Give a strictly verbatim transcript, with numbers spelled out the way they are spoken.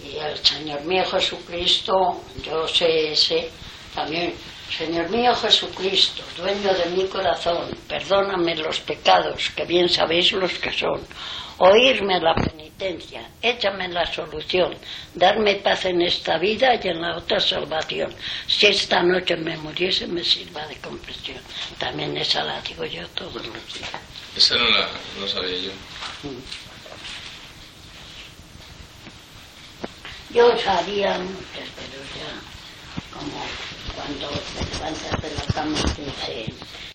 y el Señor mío Jesucristo, yo sé ese también. Señor mío Jesucristo, dueño de mi corazón, perdóname los pecados, que bien sabéis los que son. Oírme la penitencia, échame la solución, darme paz en esta vida y en la otra salvación. Si esta noche me muriese, me sirva de compresión. También esa la digo yo todos los días. Esa no la no sabía yo. Yo sabía muchas, pero ya como cuando te levantas de la cama te dice